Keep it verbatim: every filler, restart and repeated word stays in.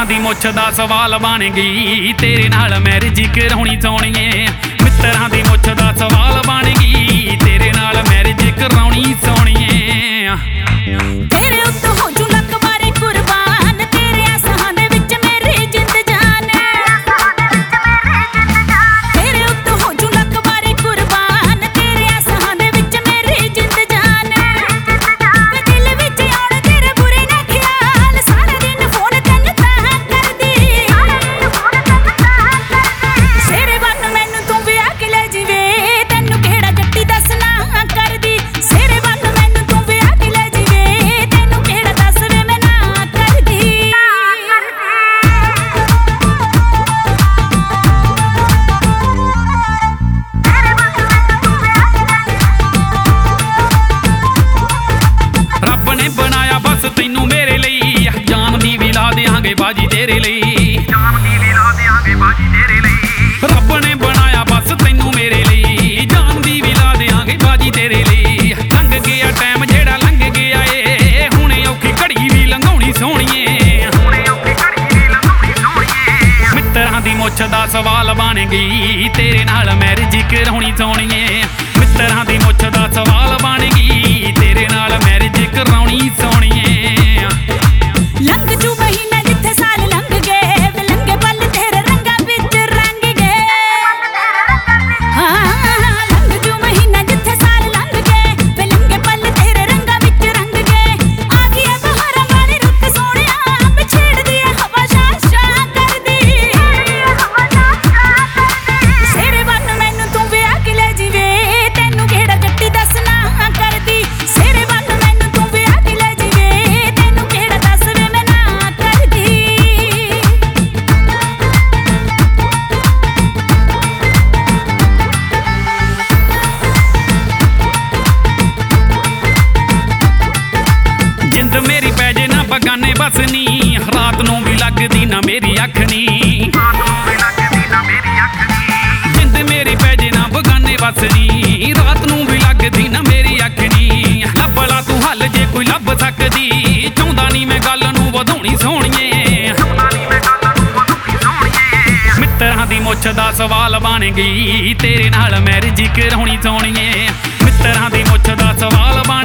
ਮਿੱਤਰਾਂ ਦੀ ਮੁੱਛ ਦਾ ਸਵਾਲ ਬਣ ਗਈ ਤੇਰੇ ਨਾਲ ਮੈਰਿਜ ਕਰਾਉਣੀ ਸੋਹਣੀਏ। ਮਿੱਤਰਾਂ ਦੀ ਮੁੱਛ ਦਾ ਸਵਾਲ ਬਣ ਗਈ ਤੇਰੇ ਨਾਲ ਮੈਰਿਜ ਕਰਾਉਣੀ ਸੋਹਣੀਏ। ਤੇਰੇ ਉੱਤੇ ਹੋ ਜੂ ਲੱਖ ਵਾਰੀ ਕੁਰਬਾਨ, ਤੇਰੇ ਸਾਹਾਂ ਦੇ ਵਿੱਚ ਮੇਰੀ ਜਿੰਦ ਜਾਨ। ਤੇਰੇ ਉੱਤੇ ਹੋ ਜੂ ਲੱਖ ਵਾਰੀ ਕੁਰਬਾਨ, ਤੇਰੇ ਸਾਹਾਂ ਦੇ ਵਿੱਚ ਮੇਰੀ ਜਿੰਦ ਜਾਨ। ਵੇ ਦਿਲ ਵਿੱਚ ਆਉਣ ਤੇਰੇ ਬੁਰੇ ਨਾ ਖਿਆਲ, ਸਾਰਾ ਦਿਨ ਫੋਨ ਤੈਨੂੰ ਤਾਂ ਕਰਦੀ। ਸੇਰੇ ਬੰਨ ਮੈਨੂੰ ਤੂੰ ਵਿਆਹ ਕੇ ਲੈ ਜੀਵੇ, ਤੈਨੂੰ ਕਿਹੜਾ ਜੱਟੀ ਦੱਸ ਨਾ ਕਰਦੀ। ਸੇਰੇ ਬੰਨ ਮੈਨੂੰ ਤੂੰ ਵਿਆਹ ਕੇ ਲੈ ਜੀਵੇ, ਤੈਨੂੰ ਕਿਹੜਾ ਦੱਸ ਵੇ ਮੈਂ ਨਾ ਕਰਦੀ। ਰੱਬ ਨੇ ਬਣਾਇਆ ਬਸ ਤੈਨੂੰ ਮੇਰੇ ਲਈ, ਜਾਨ ਦੀ ਵੀ ਲਾ ਦਿਆਂਗੇ ਬਾਜੀ ਤੇਰੇ ਲਈ। ਜਾਨ ਦੀ ਵੀ ਲਾ ਦਿਆਂਗੇ ਬਾਜੀ ਤੇਰੇ ਲਈ। ਰੱਬ ਨੇ ਬਣਾਇਆ ਬਸ ਤੈਨੂੰ ਮੇਰੇ ਲਈ, ਜਾਨ ਦੀ ਵੀ ਲਾ ਦਿਆਂਗੇ ਬਾਜੀ ਤੇਰੇ ਲਈ। ਲੰਘ ਗਿਆ ਟਾਈਮ ਜਿਹੜਾ ਲੰਘ ਗਿਆ ਏ, ਹੁਣੇ ਔਖੀ ਘੜੀ ਵੀ ਲੰਘਾਉਣੀ ਸੋਹਣੀਏ। ਹੁਣੇ ਔਖੀ ਘੜੀ ਵੀ ਲੰਘਾਉਣੀ ਸੋਹਣੀਏ। ਮਿੱਤਰਾਂ ਦੀ ਮੁੱਛ ਦਾ ਸਵਾਲ ਬਣ ਗਈ ਤੇਰੇ ਨਾਲ ਮੈਰਿਜ ਕਰਾਉਣੀ ਸੋਹਣੀਏ। ਮਿੱਤਰਾਂ ਦੀ ਮੁੱਛ ਦਾ ਸਵਾਲ ਬਣ ਗਈ ਤੇਰੇ ਨਾਲ ਮੈਰਿਜ ਕਰਾਉਣੀ ਸੋਹਣੀਏ। ਲੰਘ ਜੂ ਮਹੀਨਾ ਜਿੱਥੇ ਸਾਲ ਲੰਘ ਗਏ, ਵੇ ਲੰਘੇ ਪਲ ਤੇਰੇ ਰੰਗਾਂ ਵਿੱਚ ਰੰਗ ਗਏ। ਹਾਂ ਲੰਘ ਜੂ ਮਹੀਨਾ ਜਿੱਥੇ ਸਾਲ ਲੰਘ ਗਏ, ਵੇ ਲੰਘੇ ਪਲ ਤੇਰੇ ਰੰਗਾਂ ਵਿੱਚ ਰੰਗ ਗਏ। ਆ ਗਈ ਏ ਬਹਾਰਾਂ ਵਾਲੀ ਰੁੱਤ ਸੋਹਣਿਆ, ਵੇ ਛੇੜਦੀ ਏ ਹਵਾ ਸ਼ਾਂ ਸ਼ਾਂ ਕਰਦੀ। ਸੇਰੇ ਬੰਨ ਮੈਨੂੰ ਤੂੰ ਵਿਆਹ ਕੇ ਲੈ ਜੀਵੇ, ਤੈਨੂੰ ਕਿਹੜਾ ਜੱਟੀ ਦੱਸ ਨਾ ਕਰਦੀ। ਸੇਰੇ ਬੰਨ ਮੈਨੂੰ ਤੂੰ ਵਿਆਹ ਕੇ ਲੈ ਜੀਵੇ, ਤੈਨੂੰ ਕਿਹੜਾ ਦੱਸ ਵੇ ਮੈਂ ਨਾ ਕਰਦੀ। ਜਿੰਦ ਮੇਰੀ ਪੈ ਜੇ ਨਾ ਬਗਾਨੇ ਬਸਨੀ, ਰਾਤ ਨੂੰ ਵੀ ਲੱਗਦੀ ਨਾ ਮੇਰੀ ਅੱਖ ਨੀ। ਜਿੰਦ ਮੇਰੀ ਪੈ ਜੇ ਨਾ ਬਗਾਨੇ ਬਸਨੀ, ਰਾਤ ਨੂੰ ਵੀ ਲੱਗਦੀ ਨਾ ਮੇਰੀ ਅੱਖ ਨੀ। ਲੱਭ ਲਾ ਤੂੰ ਹੱਲ ਜੇ ਕੋਈ ਲੱਭ ਸਕਦੀ, ਚਾਹੁੰਦਾ ਨਹੀਂ ਮੈਂ ਗੱਲ ਨੂੰ ਵਧਾਉਣੀ ਸੋਹਣੀਏ। ਮਿੱਤਰਾਂ ਦੀ ਮੁੱਛ ਦਾ ਸਵਾਲ ਬਣ ਗਈ ਤੇਰੇ ਨਾਲ ਮੈਰਿਜ ਕਰਾਉਣੀ ਸੋਹਣੀਏ। ਮਿੱਤਰਾਂ ਦੀ ਮੁੱਛ ਦਾ ਸਵਾਲ ਬਣ